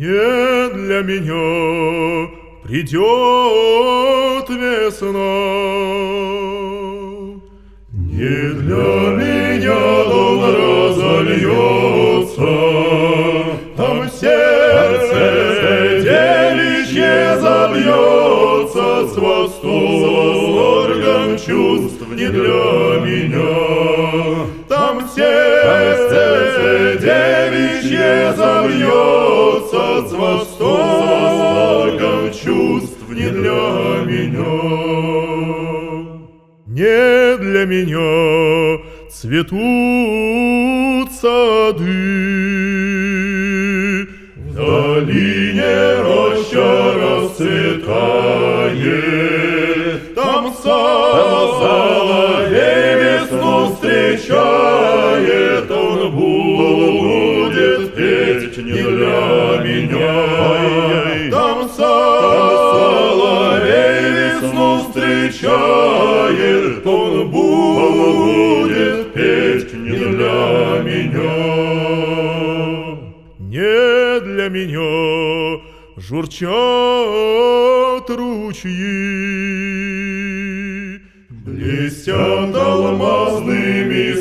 Не для меня придет весна, не для меня дом разольется, там сердце девичье забьется с восторгом чувств не для меня. Там сердце девичье забьется с восторгом чувств не для меня. Не для меня цветут сады, в долине роща расцветает, там соловей весну встречает, он будет петь не для меня. Там соловей весну встречает, он будет петь не для меня. Не для меня журчат ручьи, блестят алмазными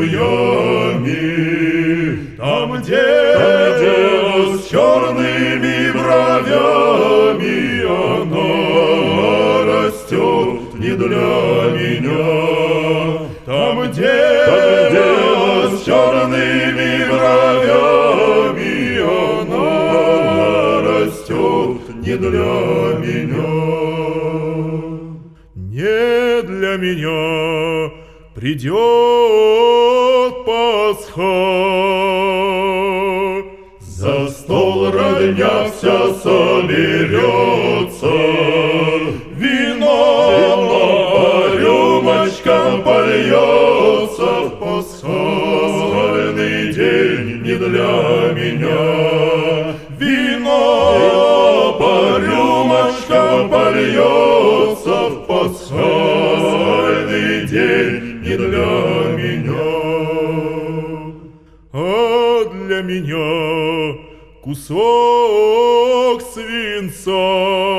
струями, там дева с черными бровями, она растет не для меня. Там дева с черными бровями, она растет не для меня. Не для меня придет Пасха, за стол родня вся соберется, вино по рюмочкам польется, в пасхальный день не для меня. Вино по рюмочкам польется, в пасхальный день не для меня. А для меня кусок свинца,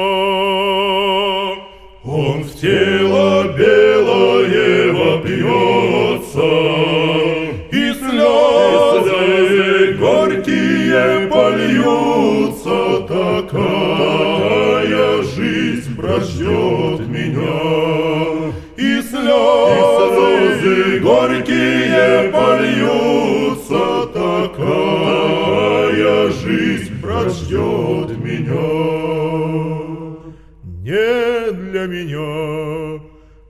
он в тело белое вопьется, и слезы горькие польются, такая жизнь прождет меня. И слезы горькие польются, такая жизнь прождет меня. Не для меня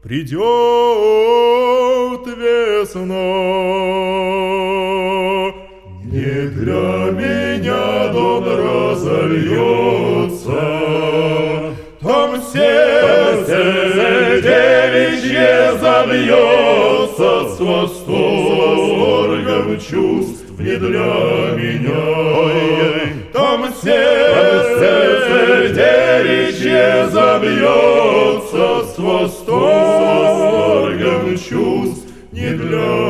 придет весна, не для меня дом разольется, там сердце девичье забьется с восторгом чувств не для меня. Там сердце девичье забьется с восторгом чувств не для